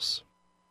Source.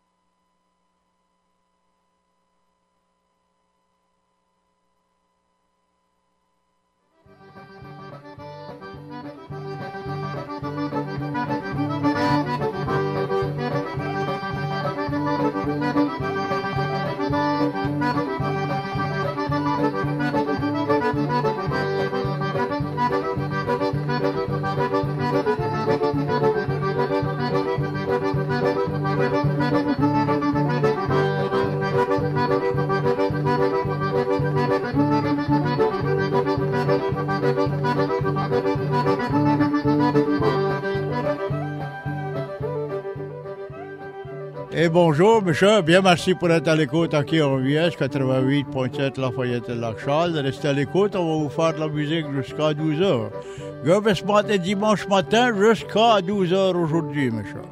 Et bonjour, monsieur. Bien, merci pour être à l'écoute à KRVS 88.7 Lafayette et Lac-Charles. Restez à l'écoute, on va vous faire de la musique jusqu'à 12h. Garbus matin, dimanche matin, jusqu'à 12h aujourd'hui, monsieur.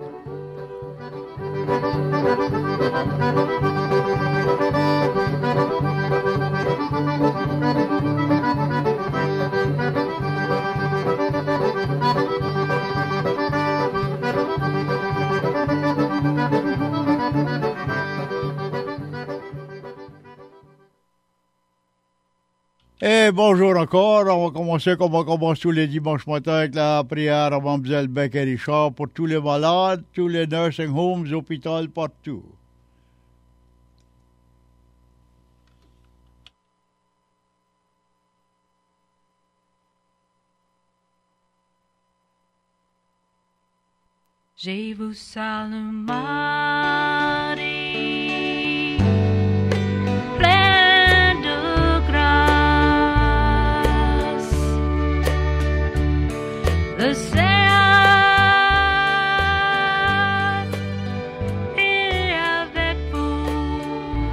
Et bonjour encore, on va commencer comme on commence tous les dimanches matins avec la prière à Mlle Becky Richard pour tous les malades, tous les nursing homes, hôpitaux, partout. Je vous salue Marie, pleine de grâce. Le Seigneur est avec vous,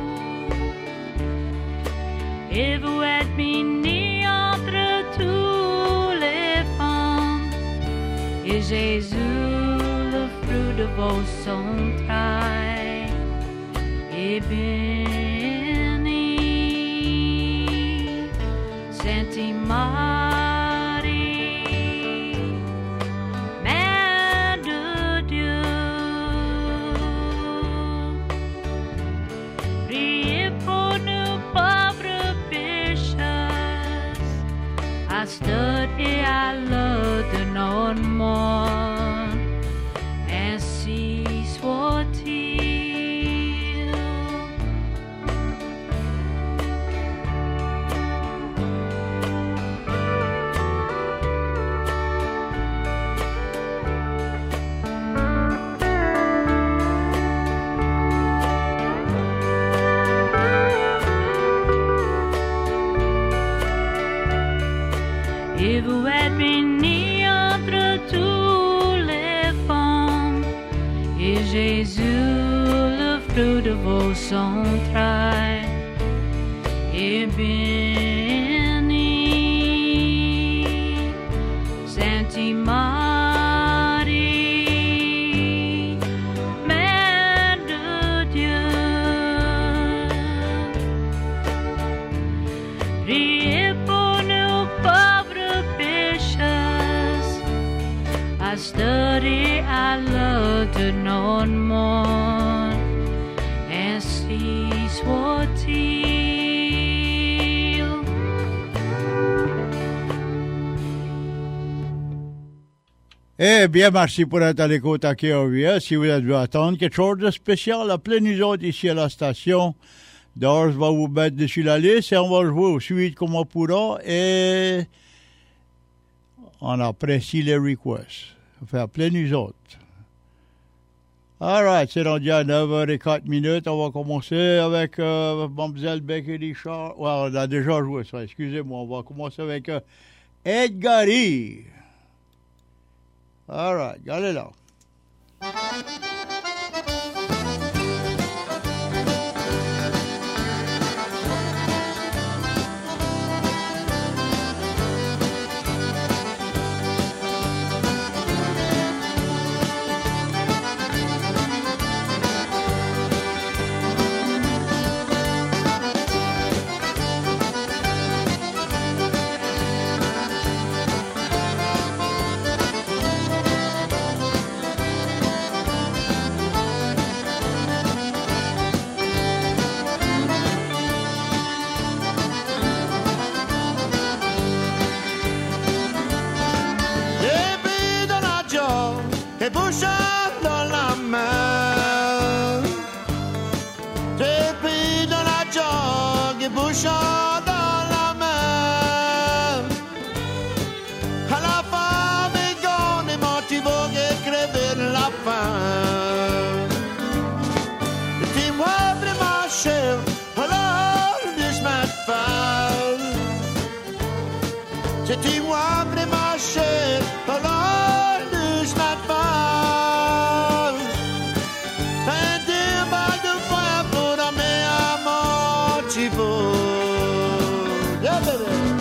et vous êtes bénie entre toutes les femmes, et Jésus, de vos entrailles est béni. Sainte Marie, Mère de Dieu, priez pour nous pauvres pécheurs, à cette heure et à l'heure de notre mort. Et vous êtes bénie entre toutes les femmes, et Jésus, le fruit de vos entrailles, est béni. Sainte Marie, Mère de Dieu, priez pour nous pauvres pécheurs, à cette heure et à l'heure de notre mort, ainsi soit-il. Eh bien, merci pour être à l'écoute à KRVS. Si vous êtes attendre quelque chose de spécial, appelez nous autres ici à la station. D'ores va vous mettre dessus la liste et on va jouer au suite comme on pourra et on apprécie les requests. Fait appeler nous autres. All right, c'est rendu à 9h04. On va commencer avec Mlle Becky Richard. Ouais, on a déjà joué ça, excusez-moi. On va commencer avec Edgary. All right, allez là. et bouchon dans la main. J'ai pris dans la jog et bouchon dans la main. À la fin, mes gants et mon tibourg est crevé de la faim. Dis-moi vraiment, cher, alors de chemin de fer. Dis-moi vraiment, cher, alors de chemin de fer. Un débat de fer pour amener à mon tibourg. Yeah, baby.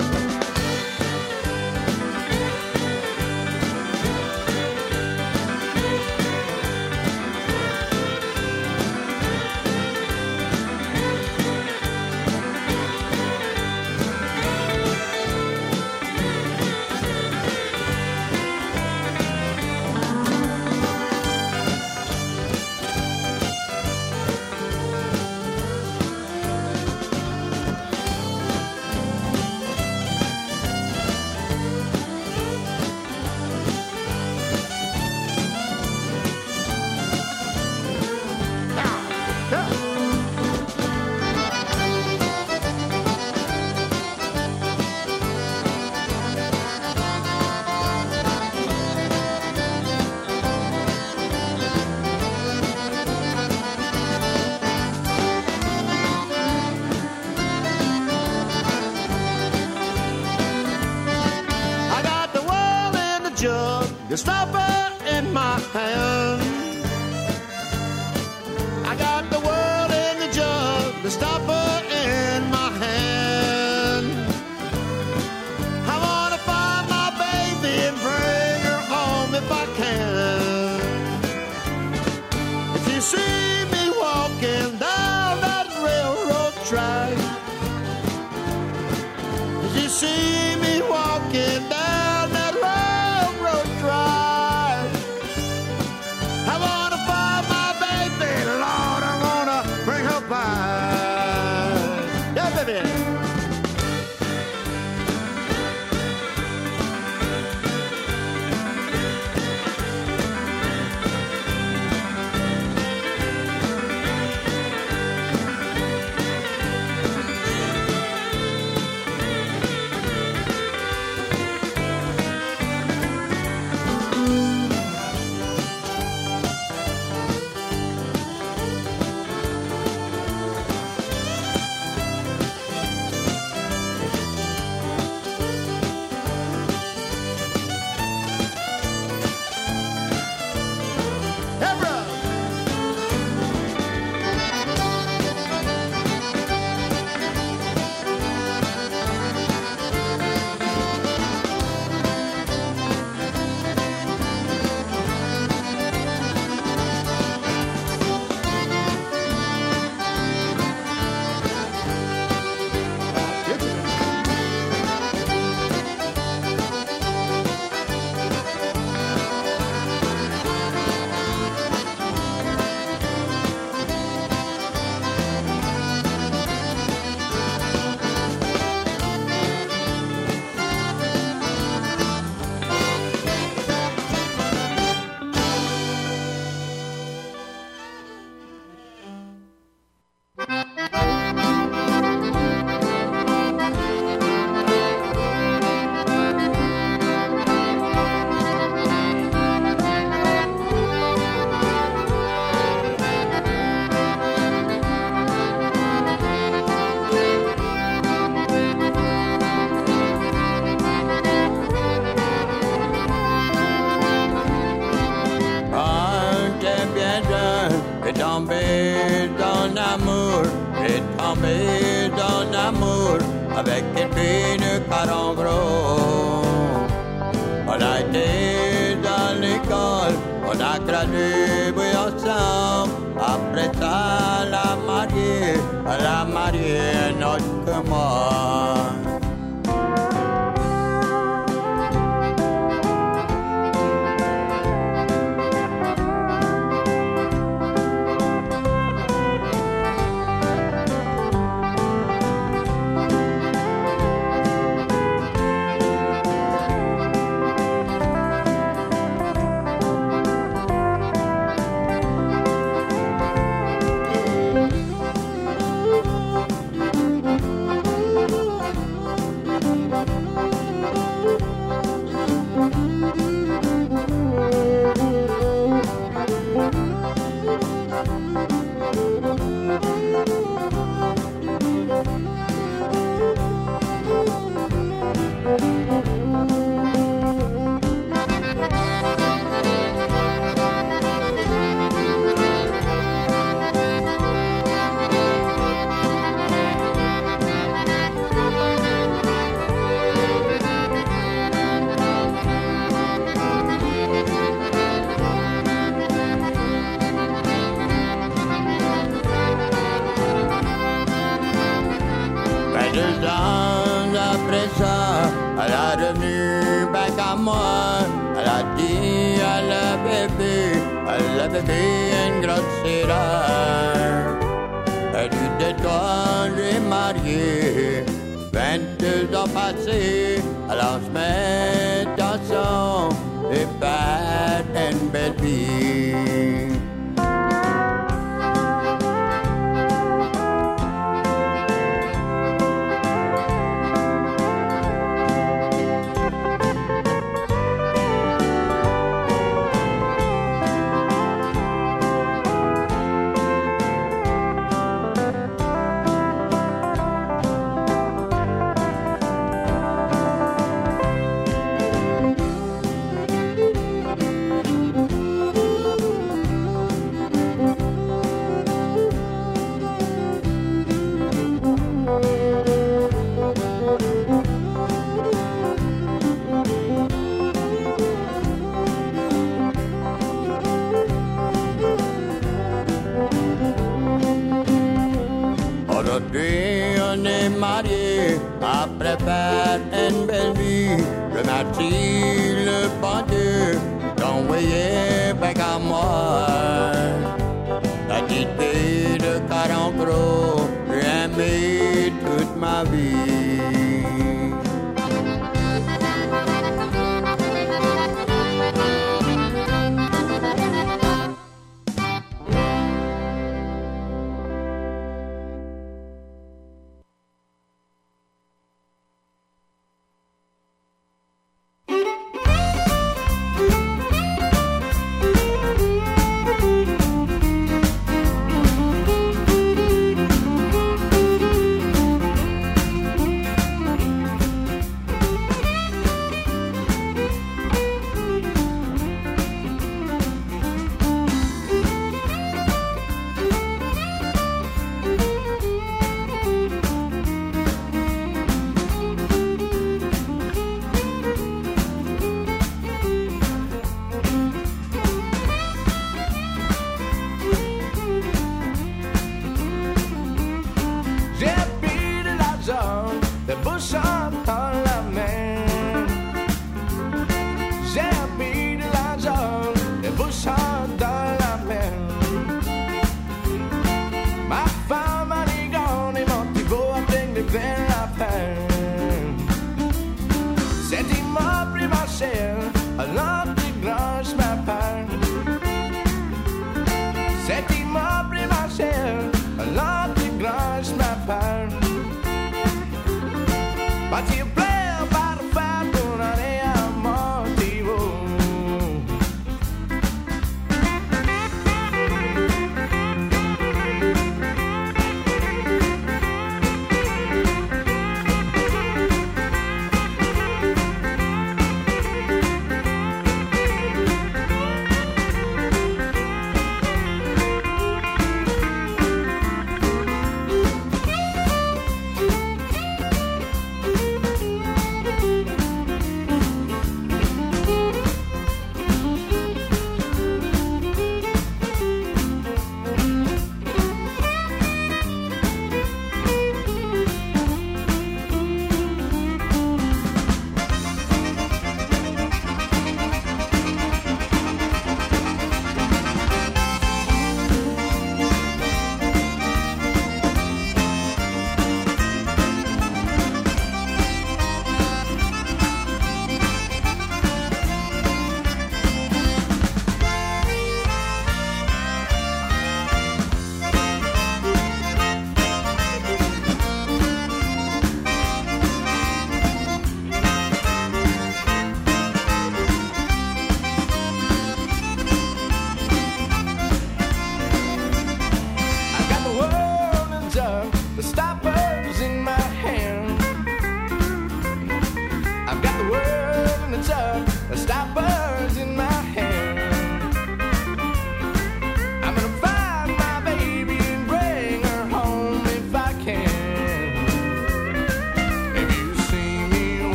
I got the world in the jug, the stopper in my hand. I got the world in the jug, the stopper in my hand. I wanna find my baby and bring her home if I can. If you see me walking down that railroad track, if you see me walking down that railroad track, I wanna find my baby, Lord, I wanna bring her back. Yeah, baby. Deborah. Est tombé dans l'amour, est tombé dans l'amour avec une fille de Carambro. On a été dans l'école, on a gradué ensemble. Après ça, elle a marié un autre que moi. moi. Elle a dit à la bébé, une grosse sirène. Elle dit de toi, j'ai marié, 22 ans passés, alors je mets dans son et pas une belle vie. On est mariés, après faire une belle vie, le mardi, le bon Dieu, t'envoyait avec à moi. La idée de 40 gros, j'ai aimé toute ma vie.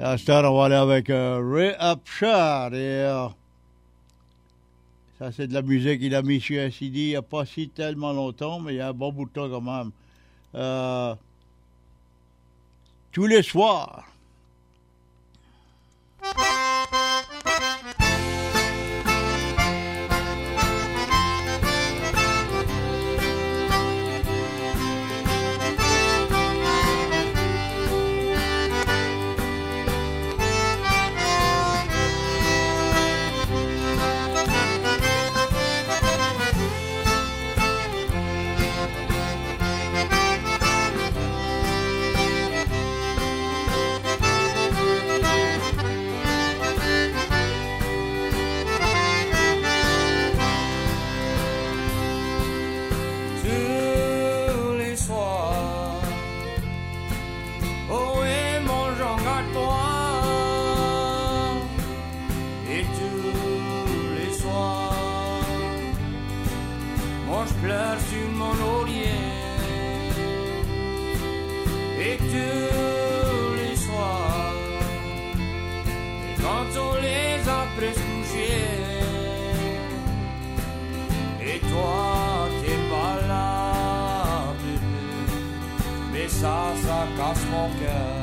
À cette heure, on va aller avec Ray Upshur. Et ça, c'est de la musique qu'il a mis sur un CD il n'y a pas si tellement longtemps, mais il y a un bon bout de temps quand même. Tous les soirs. Ça casse mon cœur.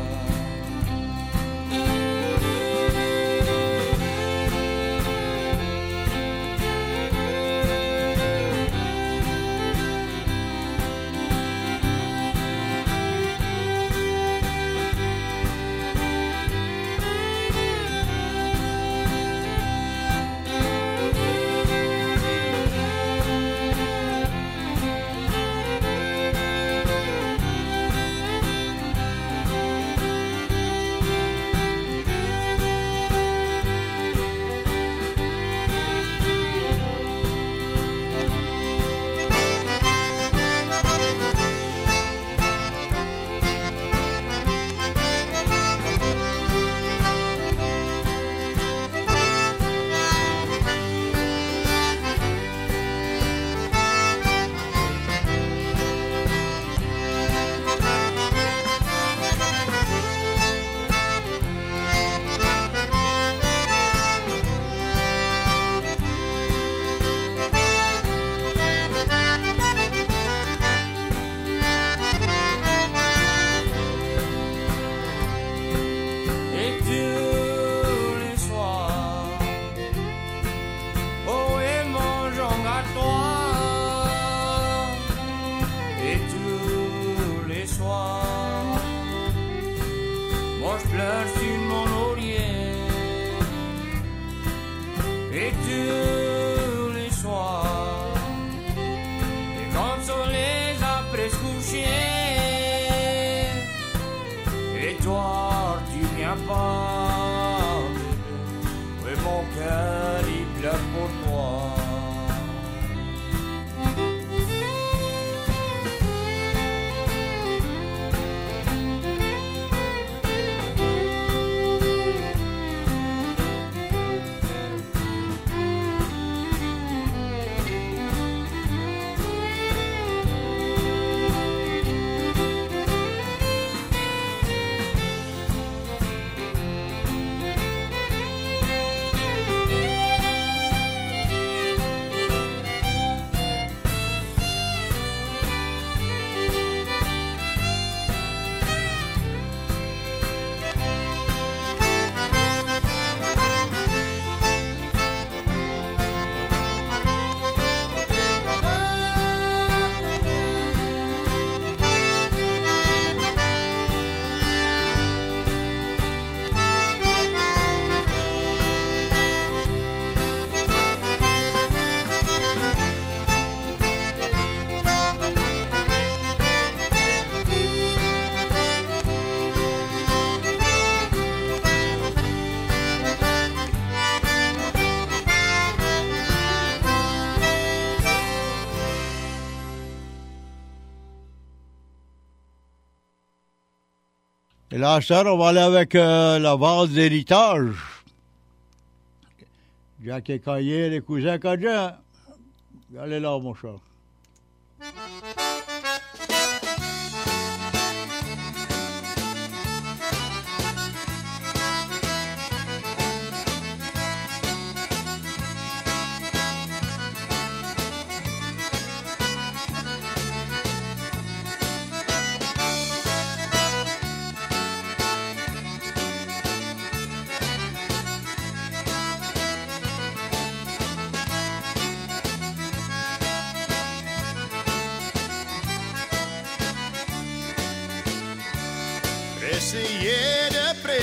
Et là, ça, on va aller avec la valse d'héritage. Jacques et Caillé, les cousins Cajun. Allez là, mon chat.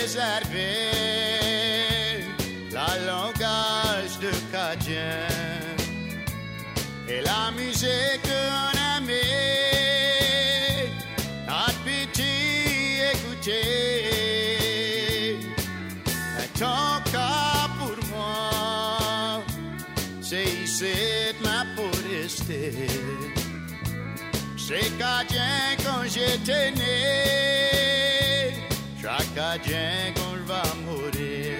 préserver la langage de Cadien et la musique qu'on aimait, notre petit écouter. Ton cas pour moi, c'est ici ma pour rester. C'est Cadien quand j'étais né, chaque Cadien quand je vais mourir.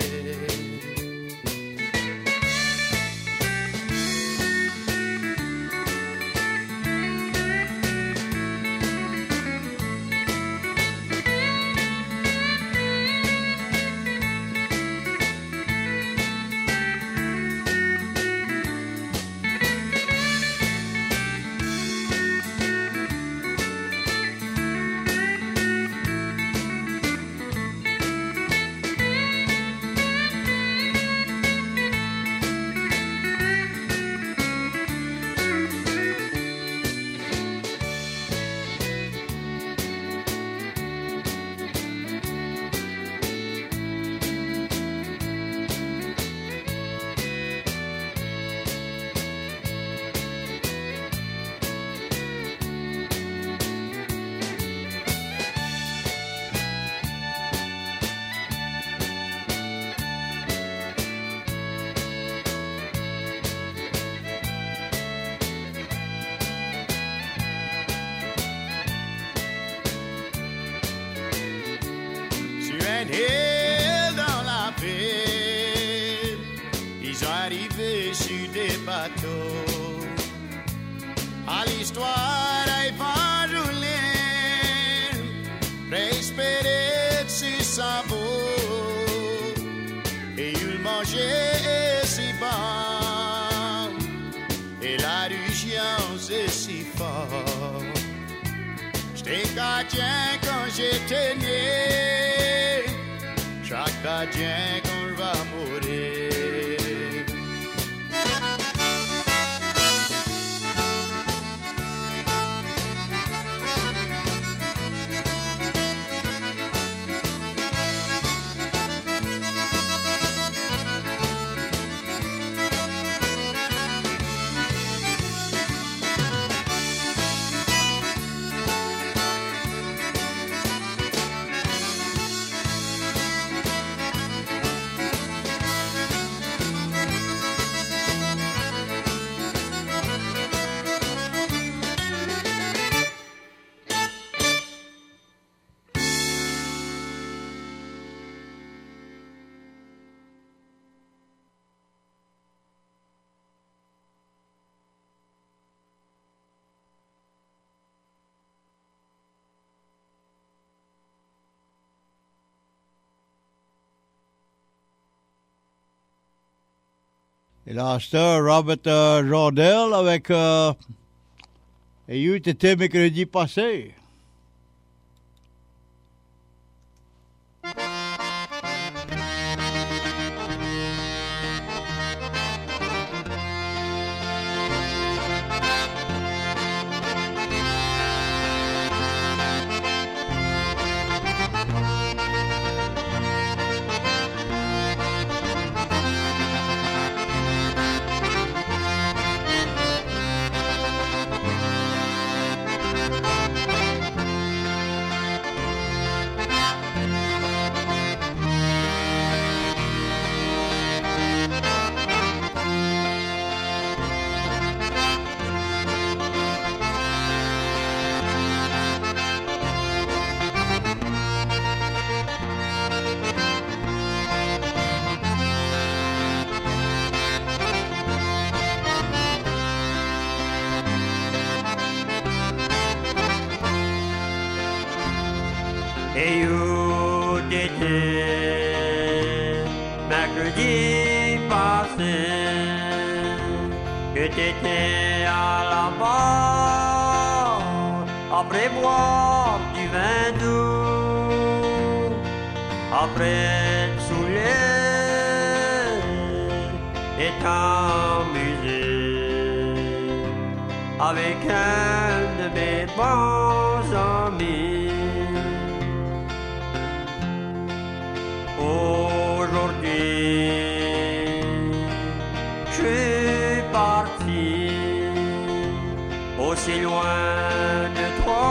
Hill dans la ville, ils sont arrivés sur des bateaux. À l'histoire évangélique, respecter si ça vaut, et ils mangeaient si bon, et la religion c'est si fort. J'étais Cadien quand j'étais né, chaque Cadien quand je vais mourir. Et là, c'est Robert Jordel avec et you était mercredi passé. Et où t'étais mercredi passé, que t'étais à la barre après boire du vin doux, après te saouler et t'amuser avec un de mes bons amis. aussi loin de toi,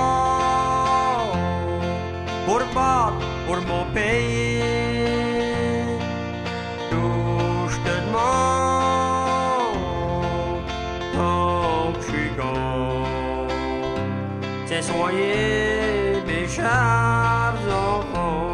pour battre pour mon pays. Tout je te demande, tant que je suis grand, c'est soigner mes chers enfants.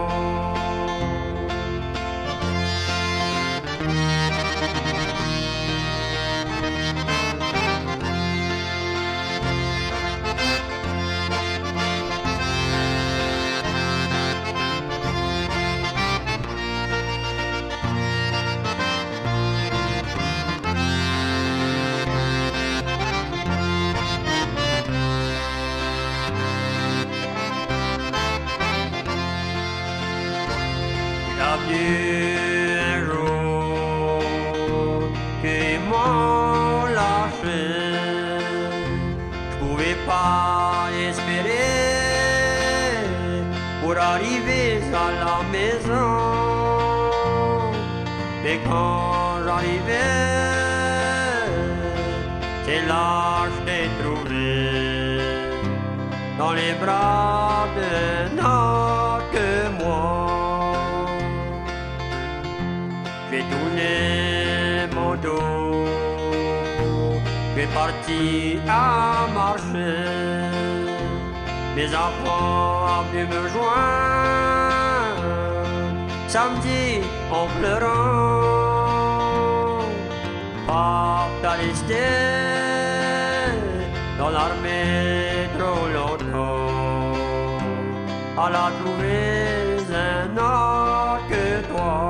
Un jour qu'ils m'ont lâché, je pouvais pas espérer pour arriver à la maison. Mais quand j'arrivais, c'est là que je t'ai trouvé dans les bras d'un autre que moi. J'ai tourné mon dos, j'ai parti à marcher. Mes enfants ont dû me joindre samedi en pleurant. Pas t'as resté dans l'armée trop longtemps. Elle a trouvé un autre que toi.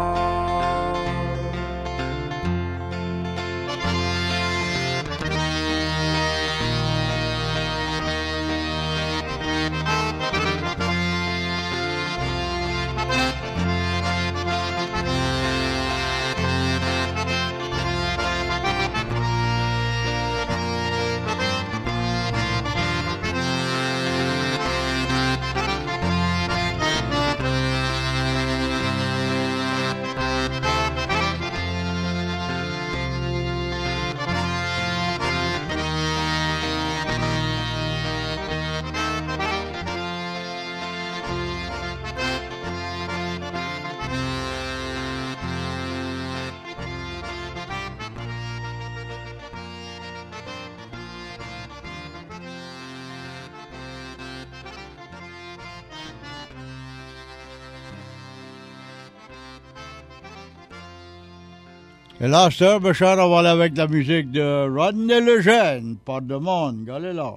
Et là, c'est Bachar, on va aller avec la musique de Rodney Lejeune, Porte de Monde, allez là.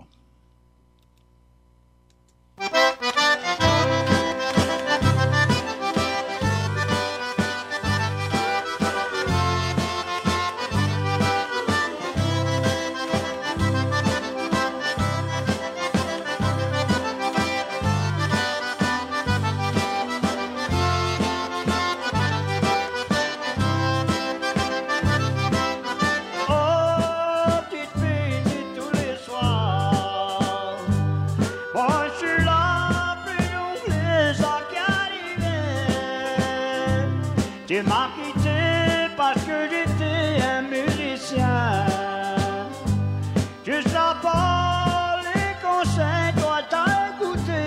Tu m'as quitté parce que j'étais un musicien. Je sens pas les conseils, toi t'as écouté.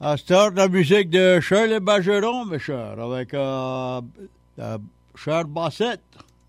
À cette heure, la musique de Shirley Bergeron, mes chers, avec Cher Bassett.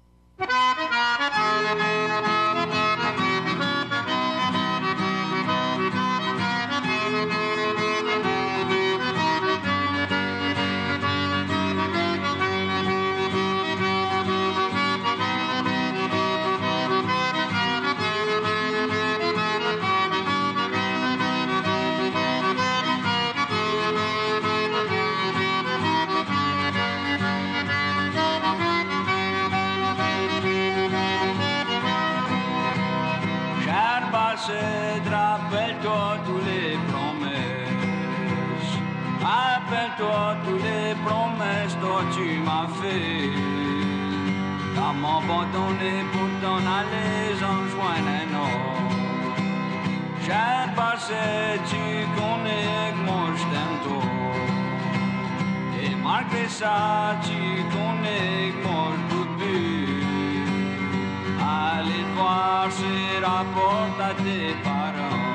Rappelle-toi tous les promesses, rappelle-toi tous les promesses dont tu m'as fait. T'as m'abandonné pour t'en aller en joindre un autre. Cher passé, tu connais que moi je t'aime trop. Et malgré ça, tu connais que moi je peux plus. Allez voir ces rapports à tes parents.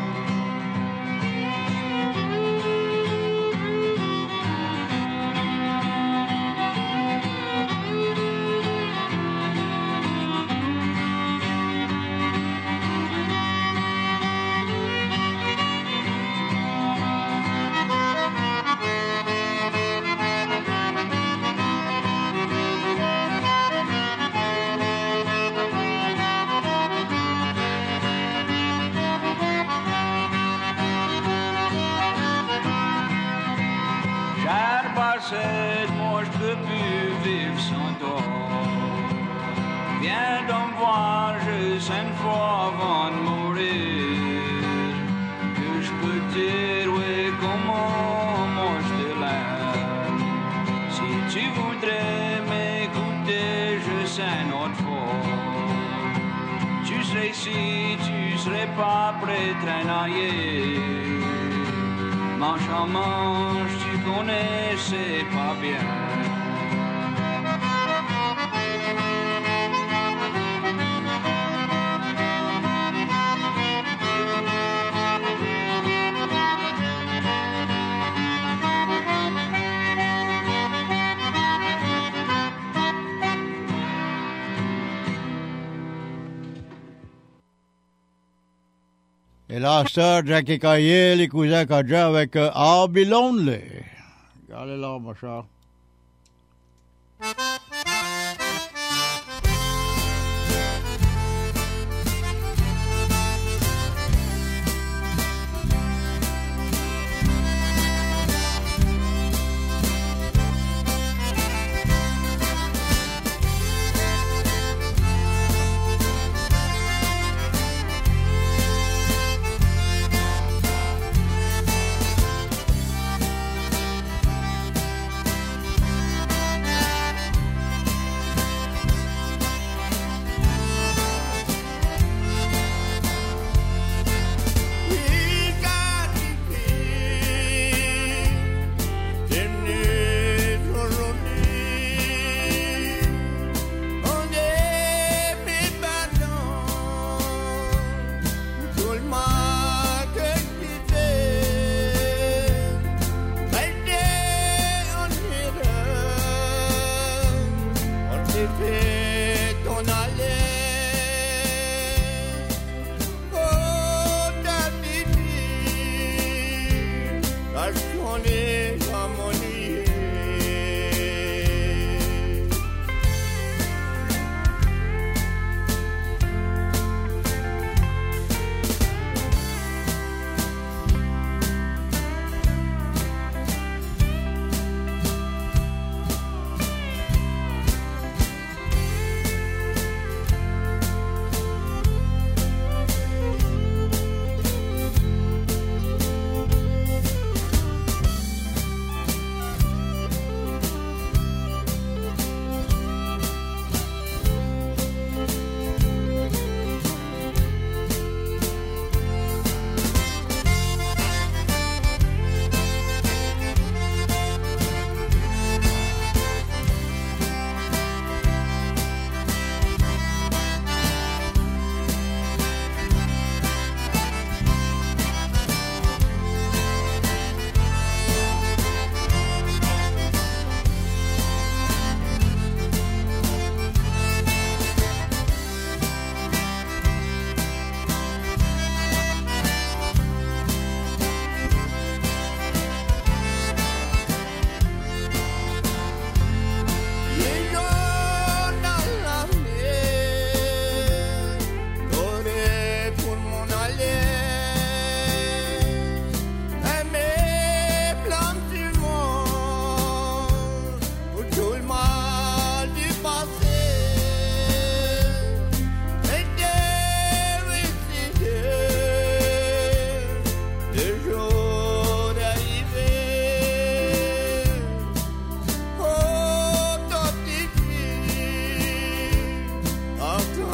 Moi je peux plus vivre sans toi. Viens donc voir juste une fois avant de mourir, que je peux te dire oui comment moi je te l'aime. Si tu voudrais m'écouter juste une autre fois, tu serais ici, tu serais pas prêt à traîner. Manche en manche, tu connais, c'est pas bien. Et là, ça, Jackie Caillé, les cousins Kadja avec I'll Be Lonely. Regardez là, mon cher.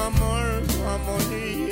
amor, amonie.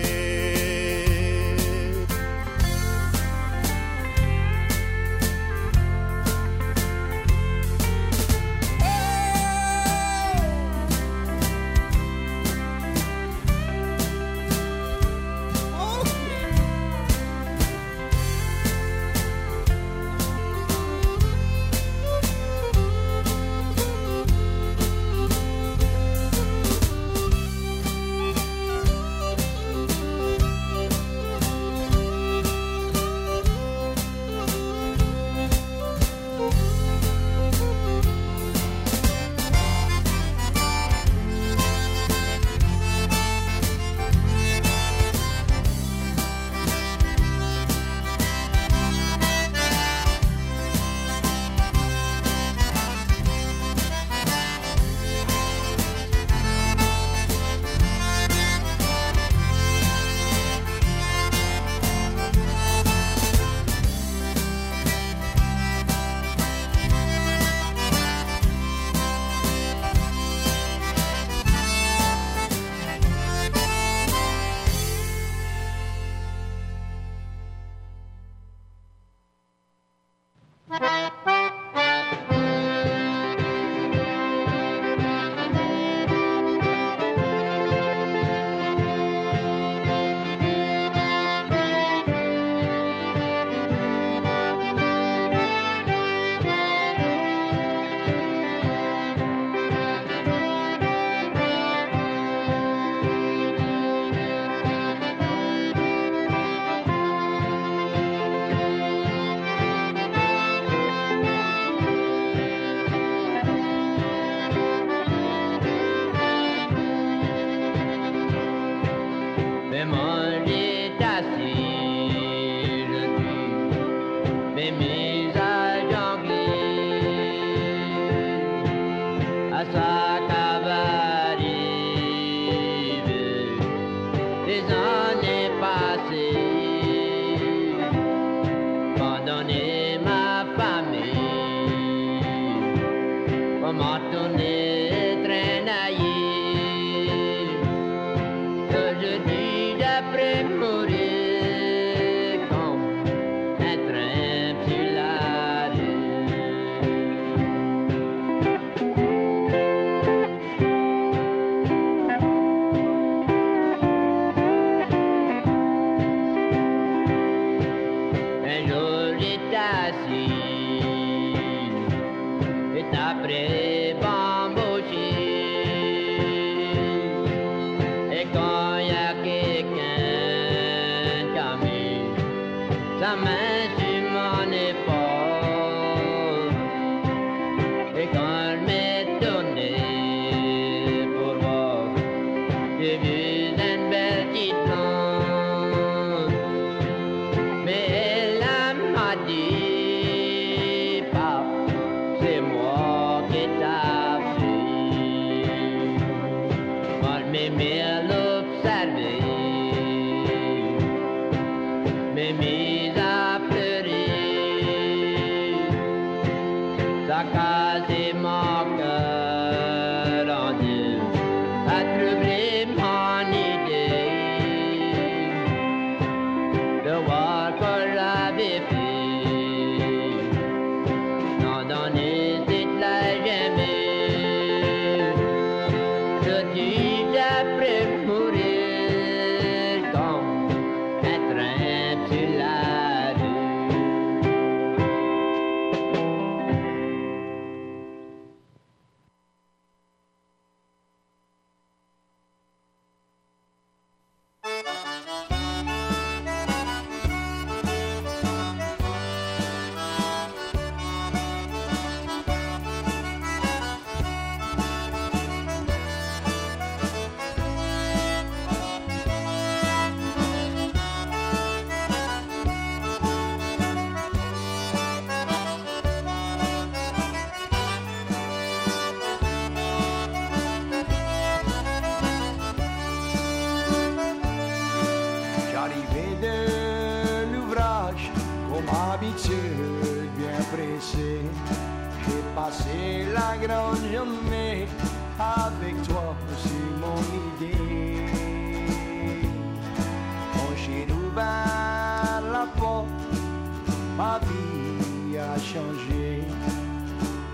J'ai passé la grande journée avec toi, c'est mon idée.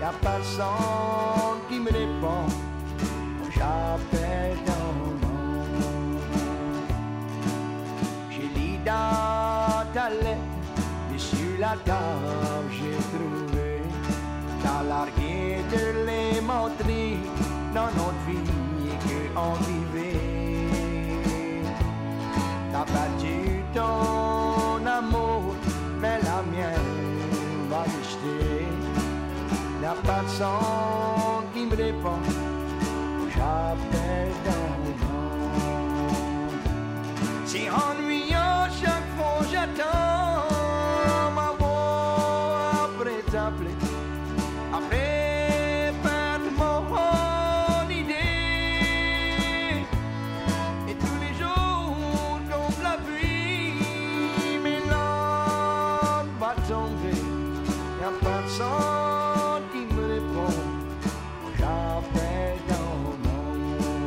Y'a personne qui me répond, j'appelle ton nom. J'ai lis dans ta lettre, et sur la table j'ai trouvé. T'as largué de les montrer dans notre vie qu'on vivait. T'as battu ton amour, mais la mienne va rester. Y'a personne qui me répond, j'appelle ton nom. C'est ennuyant chaque fois j'attends ma voix après t'appeler, après perdre mon idée. Et tous les jours comme la pluie, mes larmes vont tomber. Y'a personne qui me répond, j'appelle ton nom.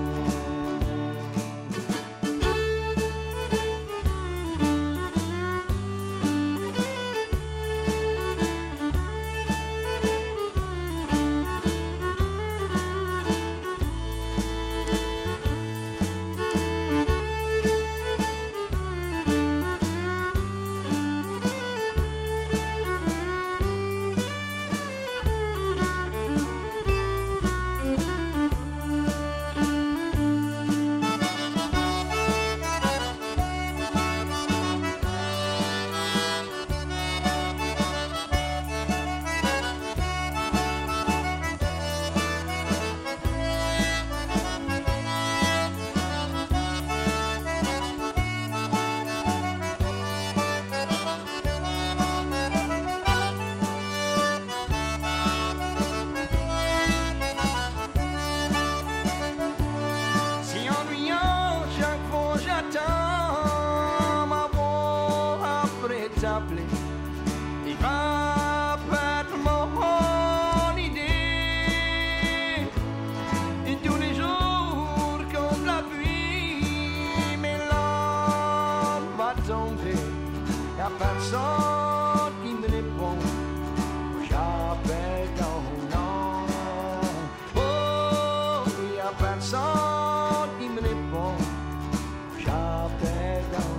Il va perdre mon idée. Et tous les jours comme la pluie, mes larmes vont tomber. Y'a personne qui me répond, j'appelle ton nom. Oh, y'a personne qui me répond, j'appelle ton nom.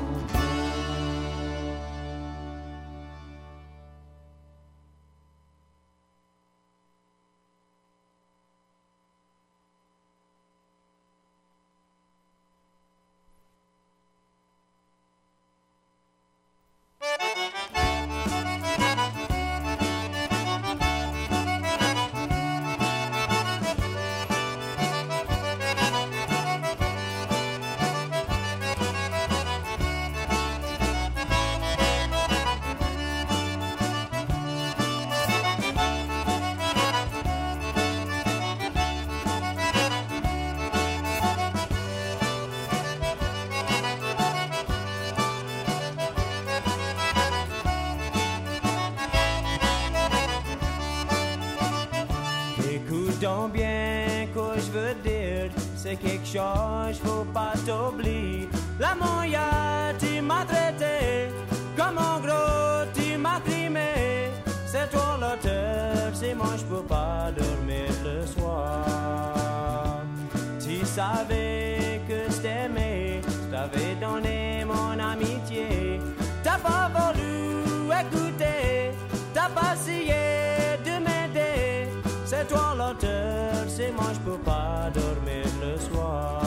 Écoutons bien que je veux dire, c'est quelque chose, faut pas t'oublier. La moya, tu m'as traité, comme en gros, tu m'as crimé. C'est toi l'auteur, c'est moi, je peux pas dormir le soir. Tu savais que je t'aimais, je t'avais donné mon amitié. T'as pas voulu écouter, t'as pas essayé de m'aider. C'est toi l'auteur, c'est moi, je peux pas dormir le soir.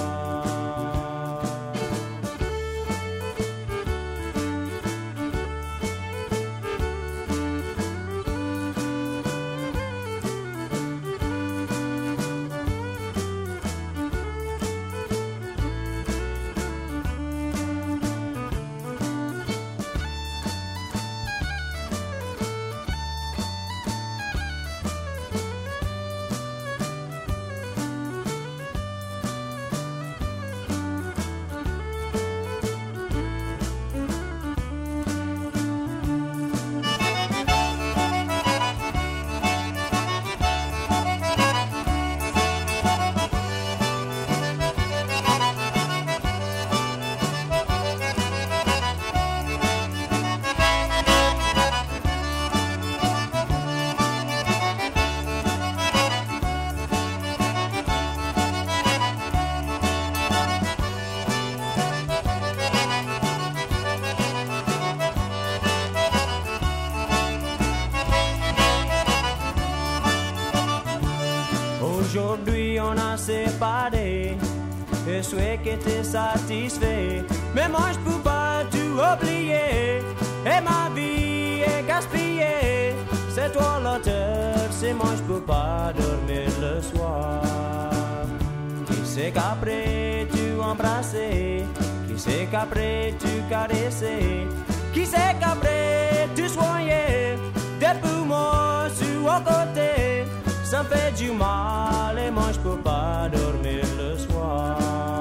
je souhaite que t'es satisfait. Mais moi je peux pas tout oublier. Et ma vie est gaspillée. C'est toi l'auteur, c'est moi je peux pas dormir le soir. Qui sait qu'après tu embrassais, qui sait qu'après tu caressais, qui sait qu'après tu soignais des poumons sur à côté. Ça me fait du mal et moi je peux pas dormir le soir.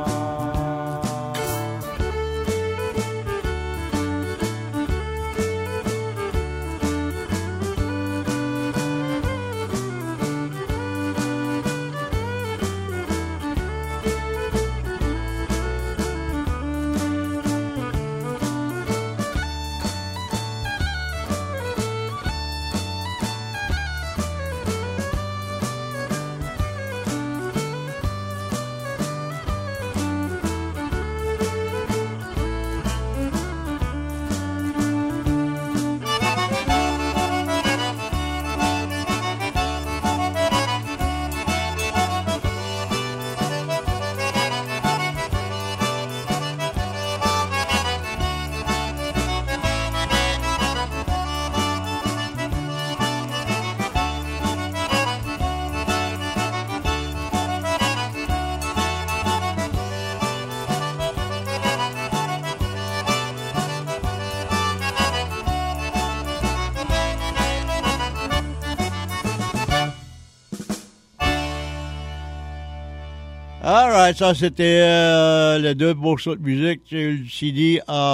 All right, ça c'était les deux morceaux de musique sur le CD à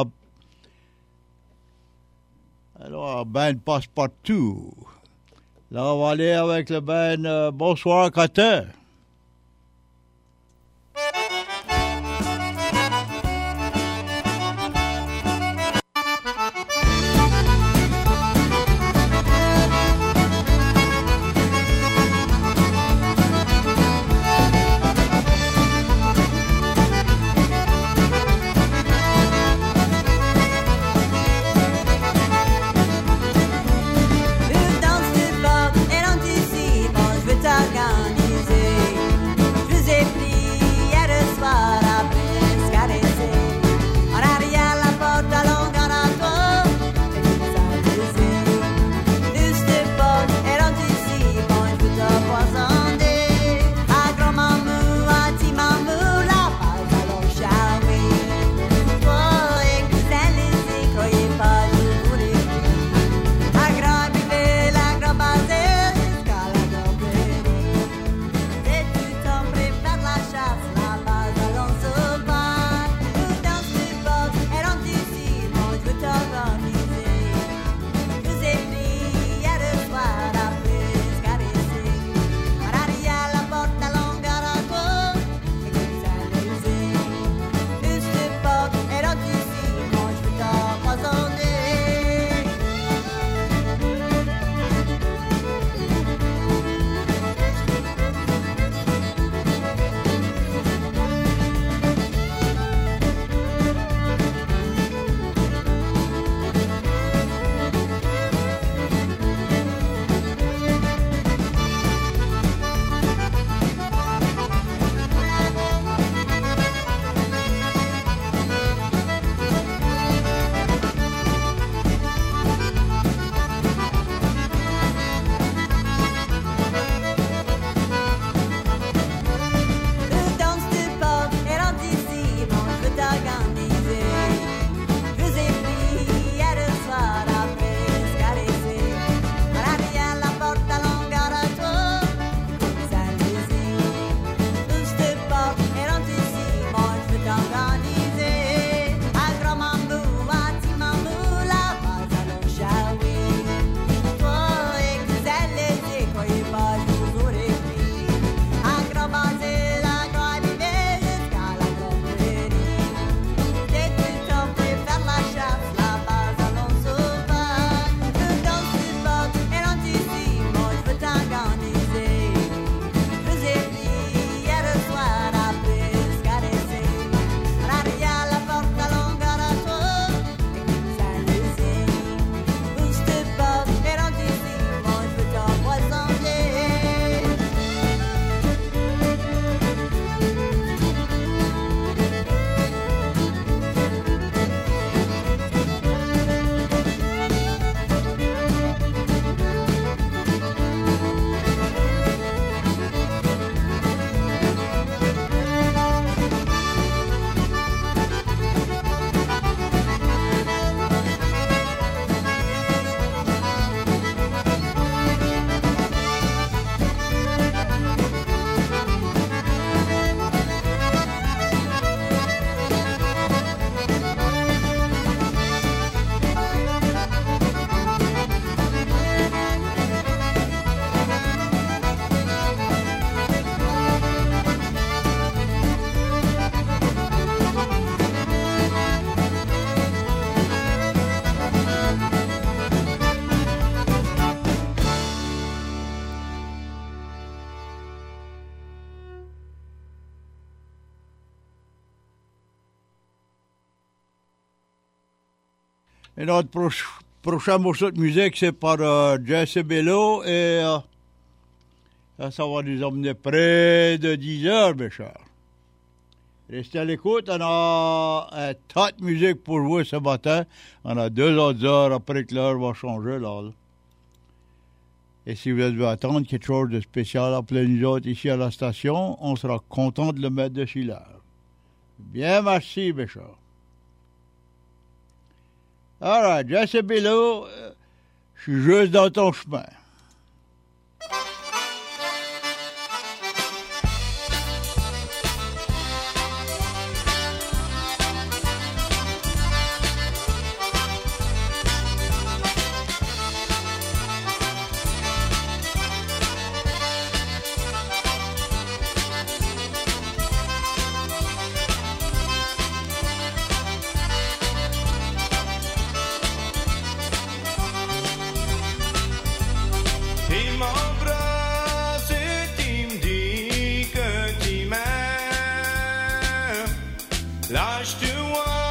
alors band Passepartout. Là, on va aller avec le band Bonsoir Cotin. Danse du pop et l'anticipe, je veux t'organiser. Et notre prochain morceau de musique, c'est par Jesse Bello et ça va nous emmener près de 10 heures, mes chers. Restez à l'écoute, on a un tas de musique pour vous ce matin. On a 2 autres heures après que l'heure va changer, là. Et si vous devez attendre quelque chose de spécial après nous autres ici à la station, on sera content de le mettre dessus l'heure. Bien, merci, mes chers. All right, Jesse Bello, je suis juste dans ton chemin. Lâche-toi